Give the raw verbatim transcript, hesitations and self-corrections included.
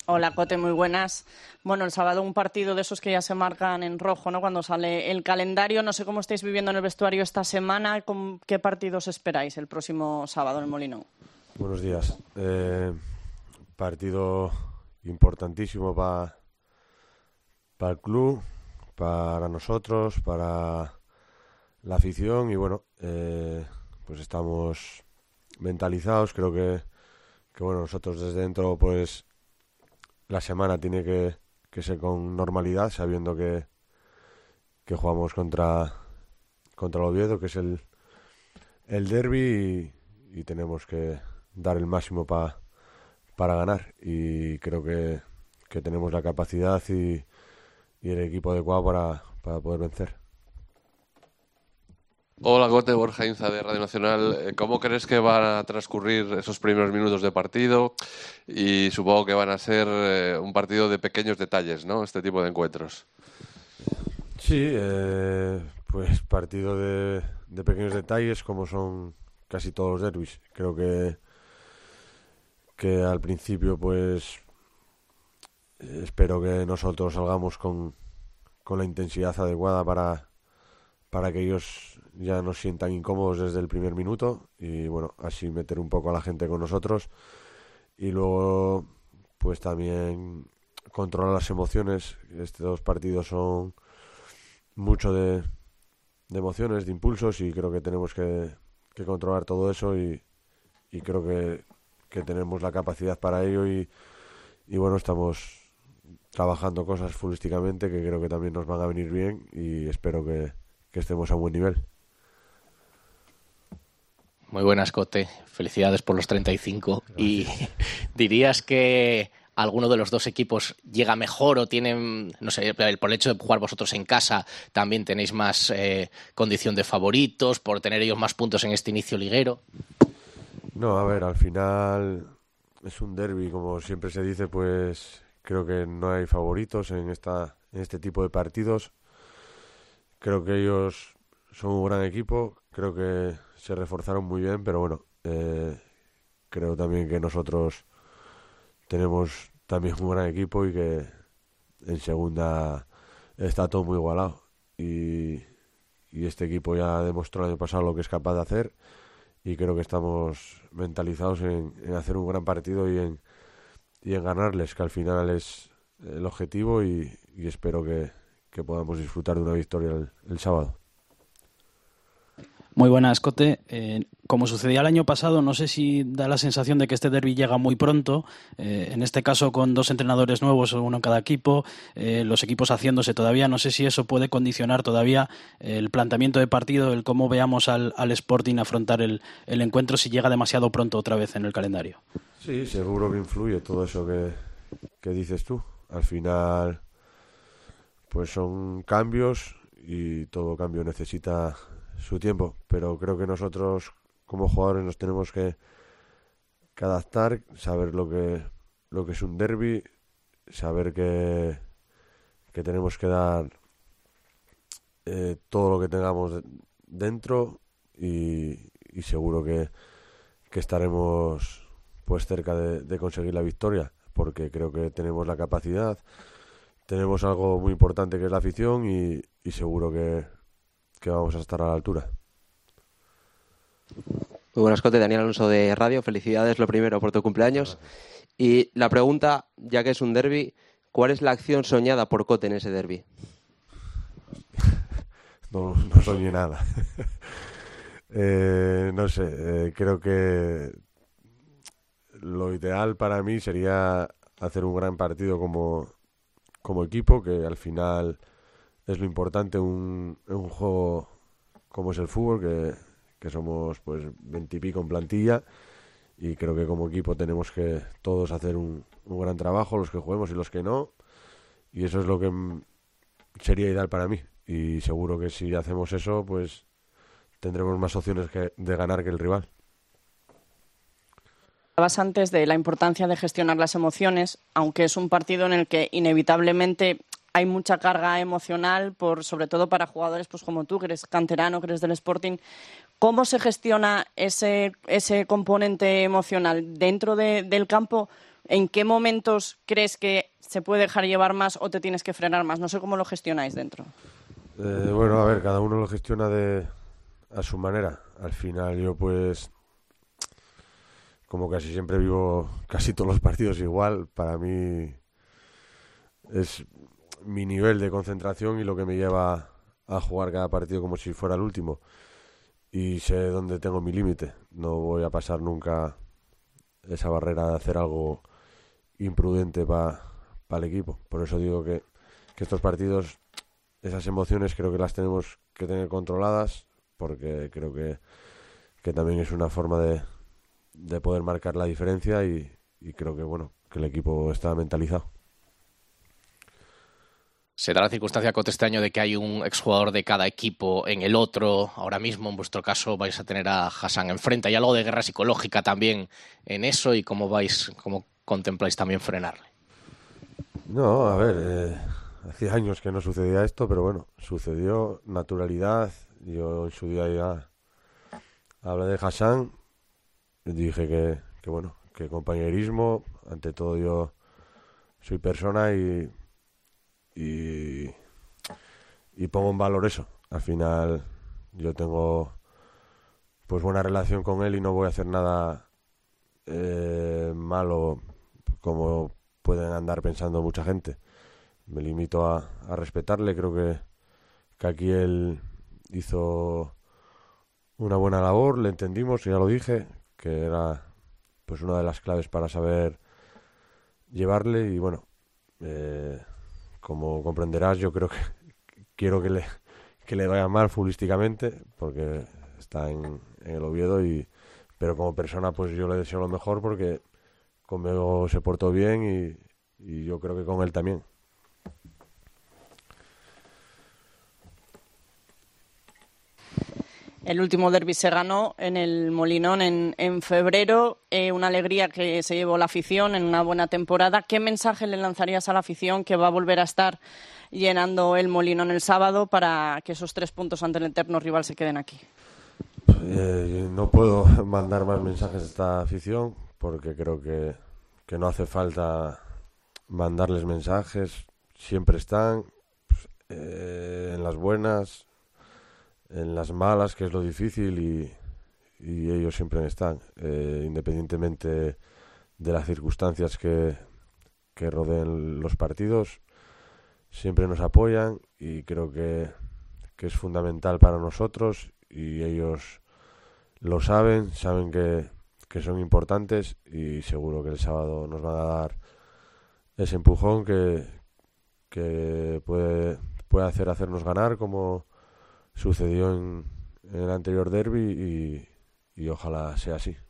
Hola, Cote, muy buenas. Bueno, el sábado un partido de esos que ya se marcan en rojo, ¿no? Cuando sale el calendario. No sé cómo estáis viviendo en el vestuario esta semana. ¿Con qué partidos esperáis el próximo sábado en el Molinón? Buenos días. Eh, partido importantísimo para pa el club, para nosotros, para la afición y bueno, eh, pues estamos mentalizados. Creo que, que bueno, nosotros desde dentro pues la semana tiene que, que ser con normalidad, sabiendo que, que jugamos contra, contra el Oviedo, que es el, el derbi y, y tenemos que dar el máximo pa, para ganar y creo que, que tenemos la capacidad y, y el equipo adecuado para, para poder vencer. Hola, Cote, Borja Inza de Radio Nacional. ¿Cómo crees que van a transcurrir esos primeros minutos de partido? Y supongo que van a ser eh, un partido de pequeños detalles, ¿no? Este tipo de encuentros. Sí, eh, pues partido de, de pequeños detalles como son casi todos los derbis. Creo que que al principio pues espero que nosotros salgamos con, con la intensidad adecuada para, para que ellos ya nos sientan incómodos desde el primer minuto y bueno, así meter un poco a la gente con nosotros y luego pues también controlar las emociones. Estos dos partidos son mucho de, de emociones, de impulsos y creo que tenemos que, que controlar todo eso y, y creo que que tenemos la capacidad para ello y, y bueno, estamos trabajando cosas futbolísticamente que creo que también nos van a venir bien y espero que, que estemos a buen nivel. Muy buenas, Cote. Felicidades por los treinta y cinco. Gracias. ¿Y dirías que alguno de los dos equipos llega mejor o tienen, no sé, por el hecho de jugar vosotros en casa, también tenéis más eh, condición de favoritos, por tener ellos más puntos en este inicio liguero? No, a ver, al final es un derbi, como siempre se dice, pues creo que no hay favoritos en esta en este tipo de partidos. Creo que ellos son un gran equipo, creo que se reforzaron muy bien, pero bueno, eh, creo también que nosotros tenemos también un gran equipo y que en segunda está todo muy igualado. Y, y este equipo ya demostró el año pasado lo que es capaz de hacer. Y creo que estamos mentalizados en, en hacer un gran partido y en, y en ganarles, que al final es el objetivo y, y espero que, que podamos disfrutar de una victoria el, el sábado. Muy buenas, Cote. Eh, como sucedía el año pasado, no sé si da la sensación de que este derbi llega muy pronto, eh, en este caso con dos entrenadores nuevos, uno en cada equipo, eh, los equipos haciéndose todavía. No sé si eso puede condicionar todavía el planteamiento de partido, el cómo veamos al, al Sporting afrontar el, el encuentro, si llega demasiado pronto otra vez en el calendario. Sí, seguro que influye todo eso que, que dices tú. Al final, pues son cambios y todo cambio necesita su tiempo, pero creo que nosotros como jugadores nos tenemos que, que adaptar, saber lo que lo que es un derbi, saber que, que tenemos que dar eh, todo lo que tengamos de, dentro y, y seguro que, que estaremos pues cerca de, de conseguir la victoria, porque creo que tenemos la capacidad, tenemos algo muy importante que es la afición y, y seguro que que vamos a estar a la altura. Muy buenas, Cote. Daniel Alonso de Radio. Felicidades, lo primero, por tu cumpleaños. Gracias. Y la pregunta, ya que es un derbi, ¿cuál es la acción soñada por Cote en ese derbi? No, no soñé nada. eh, no sé, eh, creo que lo ideal para mí sería hacer un gran partido como, como equipo, que al final es lo importante un, un juego como es el fútbol, que, que somos pues veintipico en plantilla y creo que como equipo tenemos que todos hacer un, un gran trabajo, los que juguemos y los que no, y eso es lo que sería ideal para mí y seguro que si hacemos eso pues tendremos más opciones que, de ganar que el rival. Hablabas antes de la importancia de gestionar las emociones, aunque es un partido en el que inevitablemente hay mucha carga emocional, por sobre todo para jugadores pues como tú, que eres canterano, que eres del Sporting. ¿Cómo se gestiona ese, ese componente emocional dentro de, del campo? ¿En qué momentos crees que se puede dejar llevar más o te tienes que frenar más? No sé cómo lo gestionáis dentro. Eh, bueno, a ver, cada uno lo gestiona de a su manera. Al final yo pues, como casi siempre vivo casi todos los partidos igual, para mí es mi nivel de concentración y lo que me lleva a jugar cada partido como si fuera el último. Y sé dónde tengo mi límite. No voy a pasar nunca esa barrera de hacer algo imprudente para pa el equipo. Por eso digo que, que estos partidos, esas emociones creo que las tenemos que tener controladas, porque creo que, que también es una forma de, de poder marcar la diferencia y, y creo que bueno que el equipo está mentalizado. ¿Se da la circunstancia, Cote, este año de que hay un exjugador de cada equipo en el otro? Ahora mismo, en vuestro caso, vais a tener a Hassan enfrente. ¿Hay algo de guerra psicológica también en eso? ¿Y cómo vais, cómo contempláis también frenarle? No, a ver, eh, hacía años que no sucedía esto, pero bueno, sucedió, naturalidad. Yo en su día ya hablé de Hassan, dije que, que bueno, que compañerismo, ante todo yo soy persona y... Y, y pongo en valor eso. Al final yo tengo pues buena relación con él y no voy a hacer nada eh, malo como pueden andar pensando mucha gente. Me limito a, a respetarle. Creo que, que aquí él hizo una buena labor, le entendimos, ya lo dije, que era pues una de las claves para saber llevarle y bueno, eh, como comprenderás, yo creo que quiero que le, que le vaya mal futbolísticamente, porque está en, en el Oviedo, y pero como persona pues yo le deseo lo mejor porque conmigo se portó bien y, y yo creo que con él también. El último derbi se ganó en el Molinón en, en febrero, eh, una alegría que se llevó la afición en una buena temporada. ¿Qué mensaje le lanzarías a la afición que va a volver a estar llenando el Molinón el sábado para que esos tres puntos ante el eterno rival se queden aquí? Eh, no puedo mandar más mensajes a esta afición porque creo que, que no hace falta mandarles mensajes. Siempre están pues, eh, en las buenas, en las malas, que es lo difícil, y, y ellos siempre están, eh, independientemente de las circunstancias que, que rodeen los partidos, siempre nos apoyan y creo que, que es fundamental para nosotros y ellos lo saben, saben que, que son importantes y seguro que el sábado nos van a dar ese empujón que, que puede, puede hacer hacernos ganar como sucedió en, en el anterior derbi y, y ojalá sea así.